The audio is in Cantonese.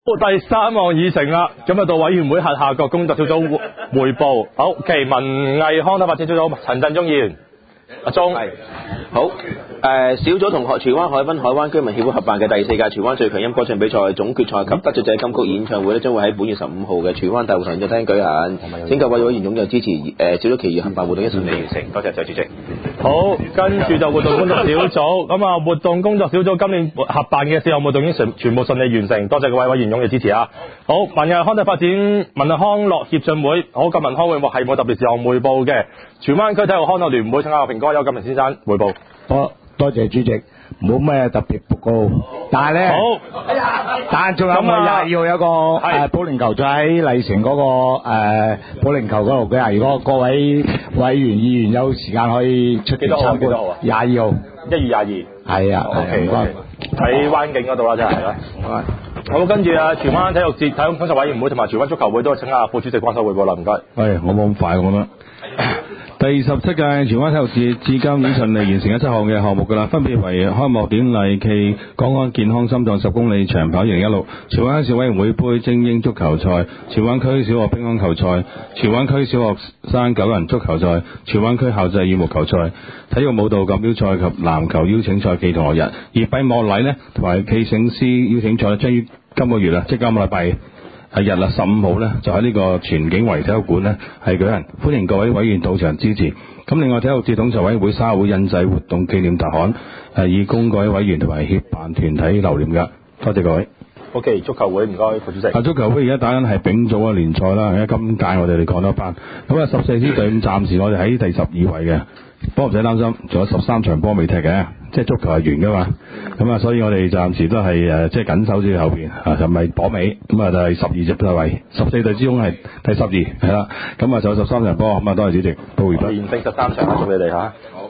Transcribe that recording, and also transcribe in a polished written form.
第三項議程啦，咁啊到委員會轄下各工作小組匯報。好，其文藝康體發展小組陳振中議員，阿鐘係好。小組同荃灣海濱海灣居民協會合辦嘅第4屆荃灣最強音歌唱比賽總決賽及得獎者金曲演唱會咧，將會喺本月15號嘅荃灣大會堂演藝廳舉行。請各位委員踴躍支持，小組其餘合辦活動一順利完成。多謝主席。 好，跟住就活動工作小組，咁啊活動工作小組今年合辦嘅4項活動已經全部順利完成，多謝各位委員踴躍支持啊！好，文藝康體發展文藝康樂協進會，好，今文康會係冇特別事項匯報嘅，荃灣區體育康樂聯會陳亞平哥有金明先生匯報。 多謝主席，冇咩特別報告，但係咧，好，但係仲有我22號有個保齡球賽喺麗城嗰個保齡球嗰度嘅，如果各位委員議員有時間可以出席參觀。22號，1月22。係啊 ，OK， 喺灣景嗰度啦，真係啦。好，跟住啊，荃灣體育節體育工作委員會同埋荃灣足球會都請阿副主席關手匯報啦，唔該。 我冇咁快，我覺得。第17屆荃灣體育節至今已經順利完成咗7項嘅項目㗎啦，分別為開幕典禮暨港安健康心臟10公里長跑2016、荃灣市委員會杯精英足球賽、荃灣區小學乒乓球賽、荃灣區小學生9人足球賽、荃灣區校際羽毛球賽、體育舞蹈錦標賽及籃球邀請賽暨同學日。而閉幕禮呢，同埋暨醒獅邀請賽將於今個月即今個禮拜日15號呢，就喺呢個全景圍體育館呢係舉行，歡迎各位委員到場支持。咁另外體育節統籌委員會沙會印製活動紀念特刊，以供各位委員同埋協辦團體留念㗎。多謝各位。 OK， 足球會唔該副主席。 足球會而家打緊係丙組嘅聯賽啦，而家今屆我哋降多班，咁14支隊伍暫時我哋喺第12位嘅，不過唔使擔心，仲有13場波未踢嘅，即係足球係完㗎嘛。咁所以我哋暫時都係即係緊守住後邊，就唔係榜尾，咁就係12隻位，14隊之中係第12，係啦。咁仲有13場波，咁多謝主席，報完畢。 連勝13場啊，祝你哋嚇。